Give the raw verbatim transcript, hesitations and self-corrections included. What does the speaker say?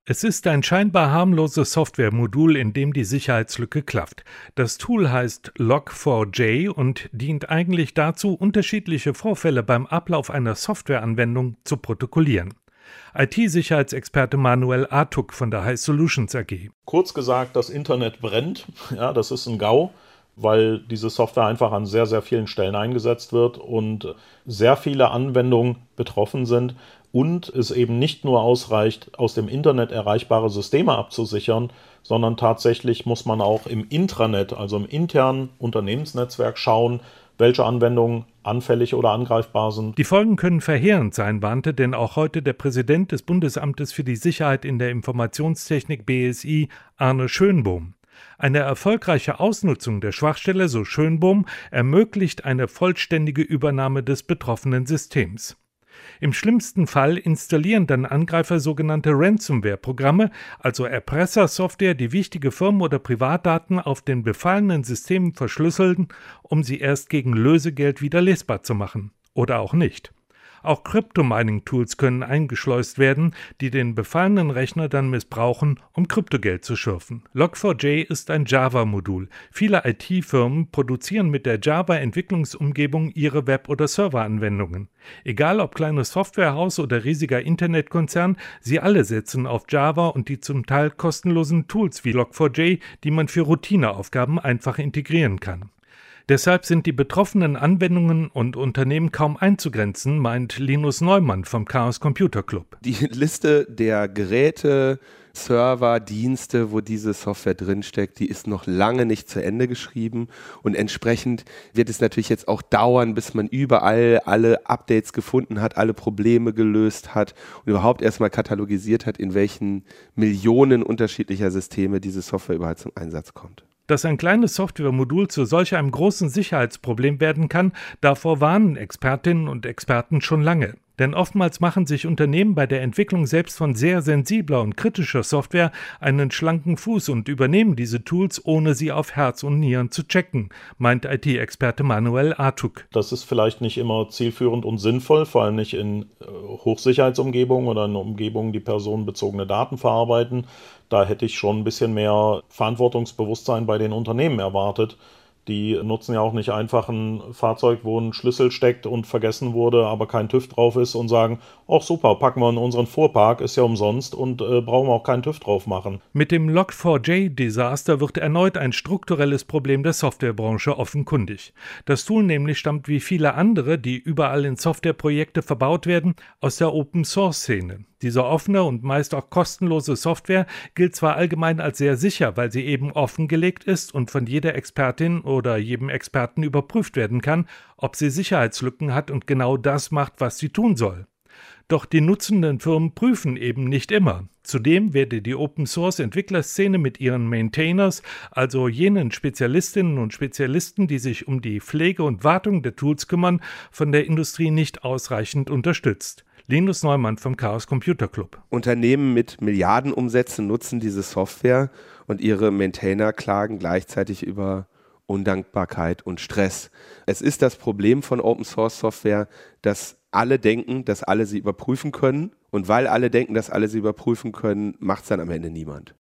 Es ist ein scheinbar harmloses Softwaremodul, in dem die Sicherheitslücke klafft. Das Tool heißt log vier j und dient eigentlich dazu, unterschiedliche Vorfälle beim Ablauf einer Softwareanwendung zu protokollieren. I T-Sicherheitsexperte Manuel Artuk von der High Solutions A G. Kurz gesagt, das Internet brennt. Ja, das ist ein GAU, weil diese Software einfach an sehr, sehr vielen Stellen eingesetzt wird und sehr viele Anwendungen betroffen sind und es eben nicht nur ausreicht, aus dem Internet erreichbare Systeme abzusichern, sondern tatsächlich muss man auch im Intranet, also im internen Unternehmensnetzwerk schauen, welche Anwendungen anfällig oder angreifbar sind. Die Folgen können verheerend sein, warnte denn auch heute der Präsident des Bundesamtes für die Sicherheit in der Informationstechnik B S I, Arne Schönbohm. Eine erfolgreiche Ausnutzung der Schwachstelle, so Schönbohm, ermöglicht eine vollständige Übernahme des betroffenen Systems. Im schlimmsten Fall installieren dann Angreifer sogenannte Ransomware-Programme, also Erpressersoftware, die wichtige Firmen- oder Privatdaten auf den befallenen Systemen verschlüsseln, um sie erst gegen Lösegeld wieder lesbar zu machen. Oder auch nicht. Auch Crypto-Mining-Tools können eingeschleust werden, die den befallenen Rechner dann missbrauchen, um Kryptogeld zu schürfen. log vier j ist ein Java-Modul. Viele I T-Firmen produzieren mit der Java-Entwicklungsumgebung ihre Web- oder Serveranwendungen. Egal ob kleines Softwarehaus oder riesiger Internetkonzern, sie alle setzen auf Java und die zum Teil kostenlosen Tools wie log vier j, die man für Routineaufgaben einfach integrieren kann. Deshalb sind die betroffenen Anwendungen und Unternehmen kaum einzugrenzen, meint Linus Neumann vom Chaos Computer Club. Die Liste der Geräte, Server, Dienste, wo diese Software drinsteckt, die ist noch lange nicht zu Ende geschrieben und entsprechend wird es natürlich jetzt auch dauern, bis man überall alle Updates gefunden hat, alle Probleme gelöst hat und überhaupt erstmal katalogisiert hat, in welchen Millionen unterschiedlicher Systeme diese Software überhaupt zum Einsatz kommt. Dass ein kleines Softwaremodul zu solch einem großen Sicherheitsproblem werden kann, davor warnen Expertinnen und Experten schon lange. Denn oftmals machen sich Unternehmen bei der Entwicklung selbst von sehr sensibler und kritischer Software einen schlanken Fuß und übernehmen diese Tools, ohne sie auf Herz und Nieren zu checken, meint I T-Experte Manuel Artuk. Das ist vielleicht nicht immer zielführend und sinnvoll, vor allem nicht in äh, Hochsicherheitsumgebungen oder in Umgebungen, die personenbezogene Daten verarbeiten. Da hätte ich schon ein bisschen mehr Verantwortungsbewusstsein bei den Unternehmen erwartet. Die nutzen ja auch nicht einfach ein Fahrzeug, wo ein Schlüssel steckt und vergessen wurde, aber kein TÜV drauf ist und sagen, ach super, packen wir in unseren Fuhrpark, ist ja umsonst und äh, brauchen wir auch keinen TÜV drauf machen. Mit dem log vier j-Desaster wird erneut ein strukturelles Problem der Softwarebranche offenkundig. Das Tool nämlich stammt wie viele andere, die überall in Softwareprojekte verbaut werden, aus der Open-Source-Szene. Diese offene und meist auch kostenlose Software gilt zwar allgemein als sehr sicher, weil sie eben offengelegt ist und von jeder Expertin oder jedem Experten überprüft werden kann, ob sie Sicherheitslücken hat und genau das macht, was sie tun soll. Doch die nutzenden Firmen prüfen eben nicht immer. Zudem werde die Open-Source-Entwicklerszene mit ihren Maintainers, also jenen Spezialistinnen und Spezialisten, die sich um die Pflege und Wartung der Tools kümmern, von der Industrie nicht ausreichend unterstützt. Linus Neumann vom Chaos Computer Club. Unternehmen mit Milliardenumsätzen nutzen diese Software und ihre Maintainer klagen gleichzeitig über Undankbarkeit und Stress. Es ist das Problem von Open-Source-Software, dass alle denken, dass alle sie überprüfen können und weil alle denken, dass alle sie überprüfen können, macht es dann am Ende niemand.